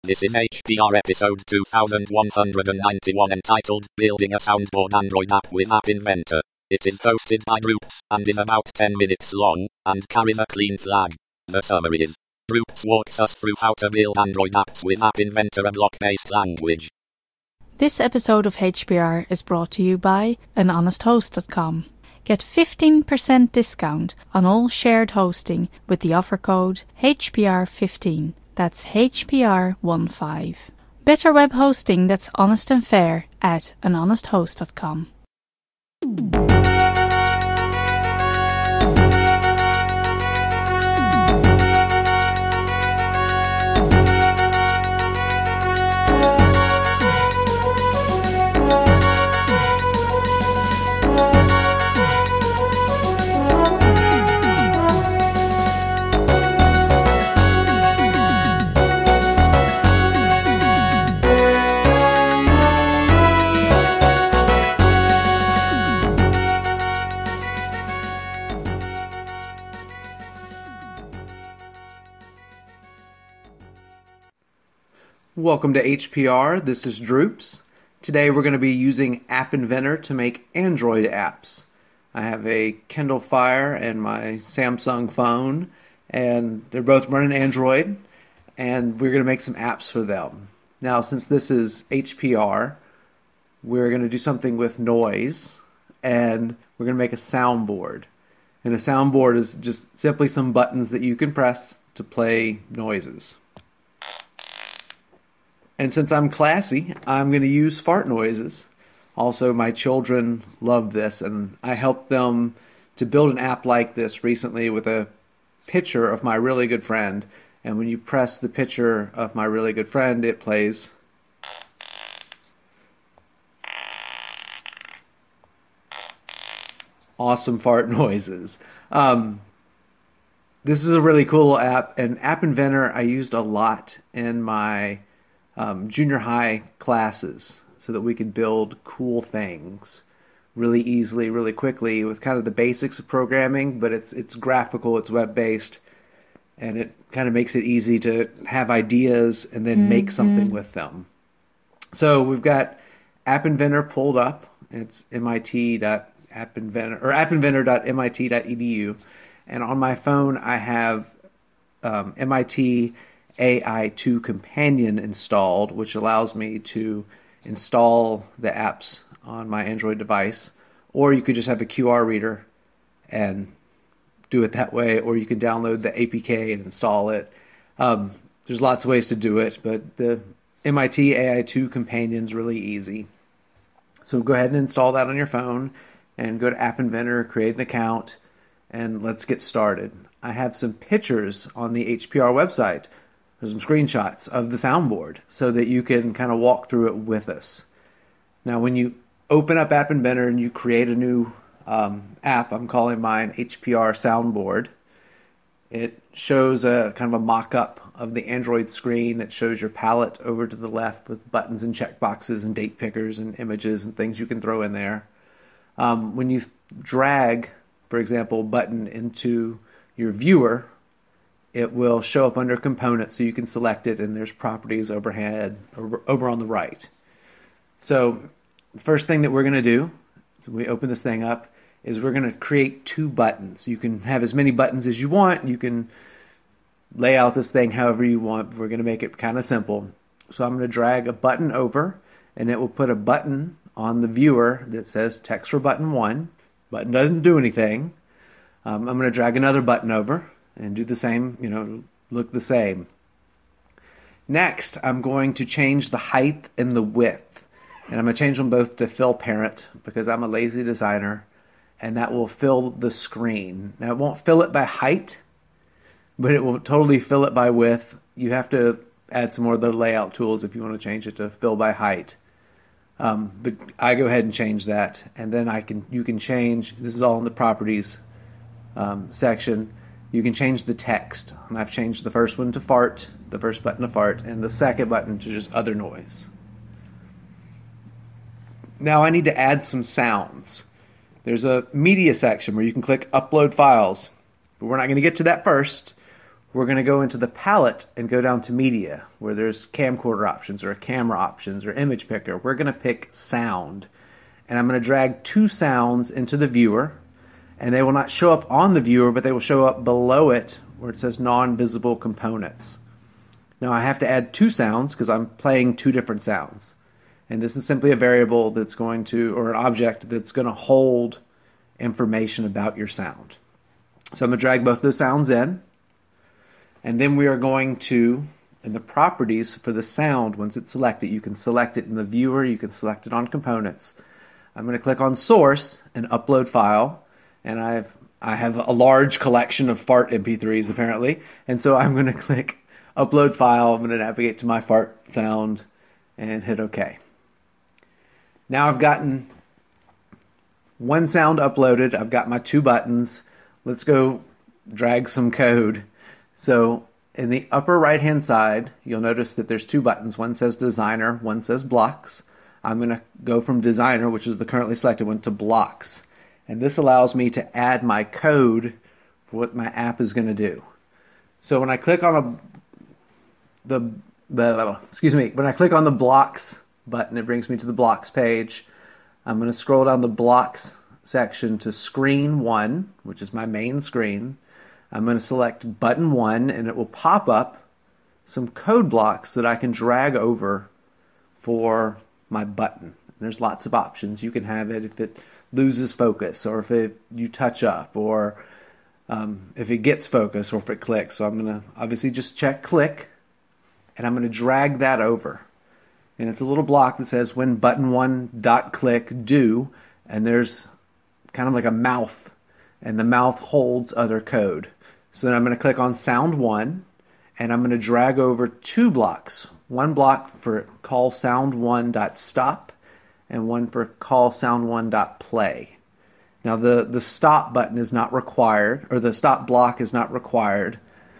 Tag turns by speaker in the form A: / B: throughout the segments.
A: This is HPR episode 2191 entitled Building a Soundboard Android App with App Inventor. It is hosted by Droops and is about 10 minutes long and carries a clean flag. The summary is, Droops walks us through how to build Android apps with App Inventor, a block-based language.
B: This episode of HPR is brought to you by anhonesthost.com. Get 15% discount on all shared hosting with the offer code HPR15. That's HPR15. Better web hosting that's honest and fair at anhonesthost.com.
C: Welcome to HPR. This is Droops. Today we're going to be using App Inventor to make Android apps. I have a Kindle Fire and my Samsung phone, and they're both running Android, and we're going to make some apps for them. Now, since this is HPR, we're going to do something with noise, and we're going to make a soundboard. And a soundboard is just simply some buttons that you can press to play noises. And since I'm classy, I'm going to use fart noises. Also, my children love this, and I helped them to build an app like this recently with a picture of my really good friend. And when you press the picture of my really good friend, it plays. Awesome fart noises. This is a really cool app, and App Inventor I used a lot in my junior high classes so that we could build cool things really easily, really quickly with kind of the basics of programming, but it's graphical, it's web-based, and it kind of makes it easy to have ideas and then make something with them. So we've got App Inventor pulled up. It's appinventor.mit.edu, and on my phone I have MIT AI2 Companion installed, which allows me to install the apps on my Android device, or you could just have a QR reader and do it that way, or you can download the APK and install it. There's lots of ways to do it, but the MIT AI2 Companion is really easy. So go ahead and install that on your phone and go to App Inventor, create an account, and let's get started. I have some pictures on the HPR website. There's some screenshots of the soundboard so that you can kind of walk through it with us. Now, when you open up App Inventor and you create a new app, I'm calling mine HPR Soundboard, it shows a kind of a mock-up of the Android screen. It shows your palette over to the left with buttons and checkboxes and date pickers and images and things you can throw in there. When you drag, for example, a button into your viewer, it will show up under components so you can select it, and there's properties overhead over on the right. So the first thing that we're going to do, so we open this thing up, is we're going to create two buttons. You can have as many buttons as you want. You can lay out this thing however you want. We're going to make it kind of simple. So I'm going to drag a button over, and it will put a button on the viewer that says text for button 1. Button doesn't do anything. I'm going to drag another button over and do the same, look the same. Next, I'm going to change the height and the width. And I'm going to change them both to fill parent because I'm a lazy designer, and that will fill the screen. Now, it won't fill it by height, but it will totally fill it by width. You have to add some more of the layout tools if you want to change it to fill by height. But I go ahead and change that, and then you can change, this is all in the properties section, you can change the text. And I've changed the first one to fart, the first button to fart, and the second button to just other noise. Now I need to add some sounds. There's a media section where you can click upload files, but we're not going to get to that first. we're going to go into the palette and go down to media, where there's camcorder options or camera options or image picker. We're going to pick sound. And I'm going to drag 2 sounds into the viewer. And they will not show up on the viewer, but they will show up below it where it says non-visible components. Now I have to add 2 sounds because I'm playing 2 different sounds. And this is simply a variable that's going to, or an object that's going to hold information about your sound. So I'm going to drag both those sounds in. And then we are going to, in the properties for the sound, once it's selected, you can select it in the viewer, you can select it on components. I'm going to click on source and upload file. And I have a large collection of fart MP3s apparently. And so I'm going to click upload file. I'm going to navigate to my fart sound and hit OK. Now I've gotten 1 sound uploaded. I've got my 2 buttons. Let's go drag some code. So in the upper right hand side, you'll notice that there's 2 buttons. One says designer, one says blocks. I'm going to go from designer, which is the currently selected one, to blocks. And this allows me to add my code for what my app is going to do. So when I click on when I click on the blocks button, it brings me to the blocks page. I'm going to scroll down the blocks section to screen 1, which is my main screen. I'm going to select button 1, and it will pop up some code blocks that I can drag over for my button. There's lots of options. You can have it if it loses focus, or if you touch up, or if it gets focus, or if it clicks. So I'm going to obviously just check click, and I'm going to drag that over. And it's a little block that says when button 1 dot click do, and there's kind of like a mouth, and the mouth holds other code. So then I'm going to click on sound 1, and I'm going to drag over 2 blocks. 1 block for call sound 1 dot stop, and 1 for call sound 1 dot play. Now the stop button is not required, or the stop block is not required,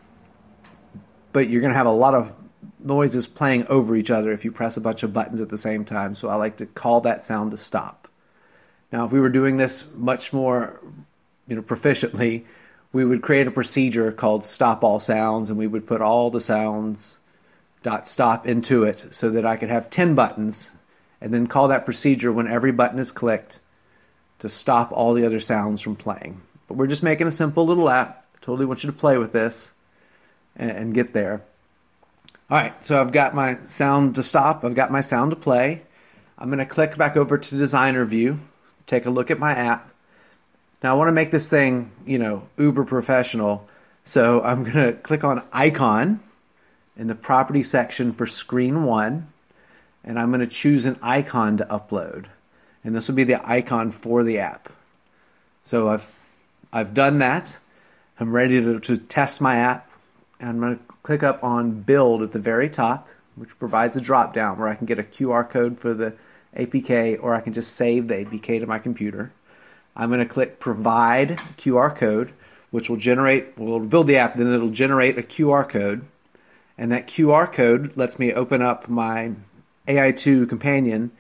C: but you're going to have a lot of noises playing over each other if you press a bunch of buttons at the same time. So I like to call that sound to stop. Now if we were doing this much more proficiently, we would create a procedure called stop all sounds, and we would put all the sounds dot stop into it so that I could have 10 buttons, and then call that procedure when every button is clicked to stop all the other sounds from playing. But we're just making a simple little app. Totally want you to play with this and get there. All right, so I've got my sound to stop. I've got my sound to play. I'm going to click back over to designer view, take a look at my app. Now I want to make this thing, uber professional. So I'm going to click on icon in the property section for screen 1. And I'm going to choose an icon to upload. And this will be the icon for the app. So I've done that. I'm ready to test my app. And I'm going to click up on build at the very top, which provides a drop down where I can get a QR code for the APK, or I can just save the APK to my computer. I'm going to click provide QR code, which will build the app, then it'll generate a QR code. And that QR code lets me open up my AI2 companion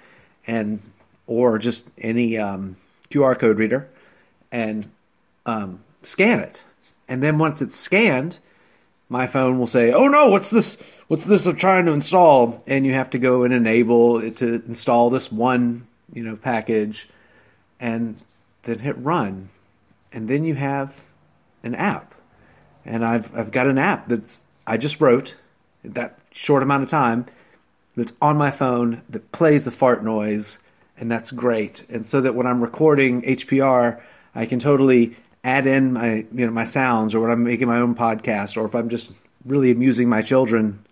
C: or just any QR code reader and scan it. And then once it's scanned, my phone will say, "Oh no, what's this I'm trying to install?" And you have to go and enable it to install this one, package, and then hit run. And then you have an app. And I've got an app that I just wrote that short amount of time that's on my phone that plays the fart noise, and that's great. And so that when I'm recording HPR, I can totally add in my sounds, or when I'm making my own podcast, or if I'm just really amusing my children,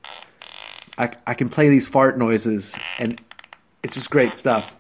C: I can play these fart noises, and it's just great stuff.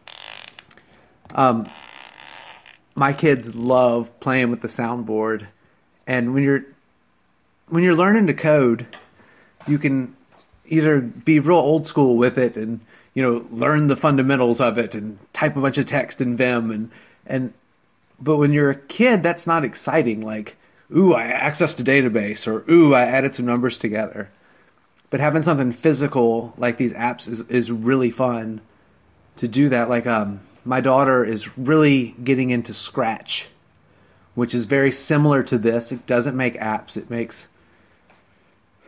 C: My kids love playing with the soundboard, and when you're learning to code, you can either be real old school with it and learn the fundamentals of it and type a bunch of text in Vim but when you're a kid, that's not exciting. Like, ooh, I accessed a database, or ooh, I added some numbers together. But having something physical like these apps is really fun to do that. Like my daughter is really getting into Scratch, which is very similar to this. It doesn't make apps. It makes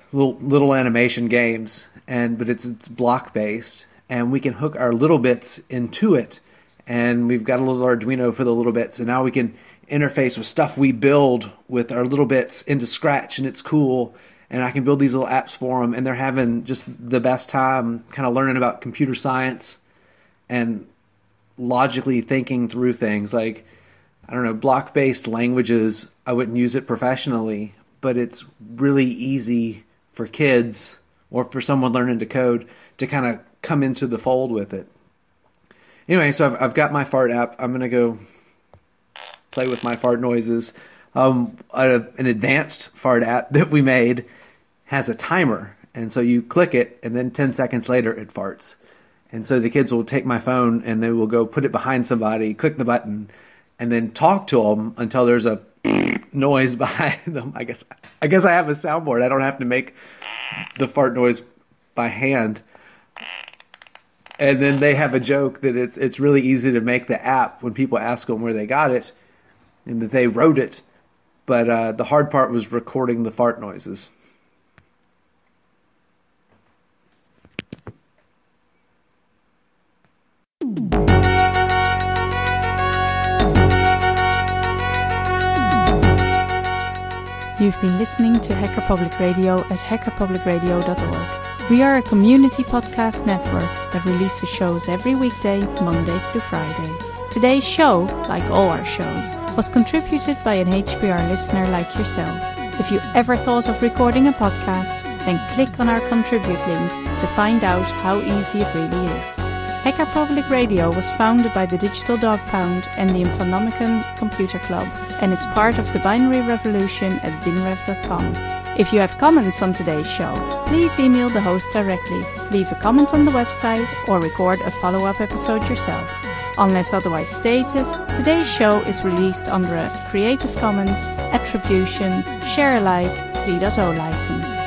C: little animation games, but it's block based, and we can hook our little bits into it, and we've got a little Arduino for the little bits, and now we can interface with stuff we build with our little bits into Scratch, and it's cool. And I can build these little apps for them, and they're having just the best time kind of learning about computer science and logically thinking through things. Like, I don't know, block-based languages, I wouldn't use it professionally, but it's really easy for kids or for someone learning to code to kind of come into the fold with it. Anyway, so I've got my fart app. I'm going to go play with my fart noises. An advanced fart app that we made has a timer, and so you click it, and then 10 seconds later it farts. And so the kids will take my phone, and they will go put it behind somebody, click the button, and then talk to them until there's a noise behind them. I guess I have a soundboard. I don't have to make the fart noise by hand. And then they have a joke that it's really easy to make the app when people ask them where they got it, and that they wrote it. But the hard part was recording the fart noises.
B: You've been listening to Hacker Public Radio at hackerpublicradio.org. We are a community podcast network that releases shows every weekday, Monday through Friday. Today's show, like all our shows, was contributed by an HPR listener like yourself. If you ever thought of recording a podcast, then click on our contribute link to find out how easy it really is. Hacker Public Radio was founded by the Digital Dog Pound and the Infonomicon Computer Club and is part of the binary revolution at binrev.com. If you have comments on today's show, please email the host directly, leave a comment on the website, or record a follow-up episode yourself. Unless otherwise stated, today's show is released under a Creative Commons Attribution Share Alike 3.0 license.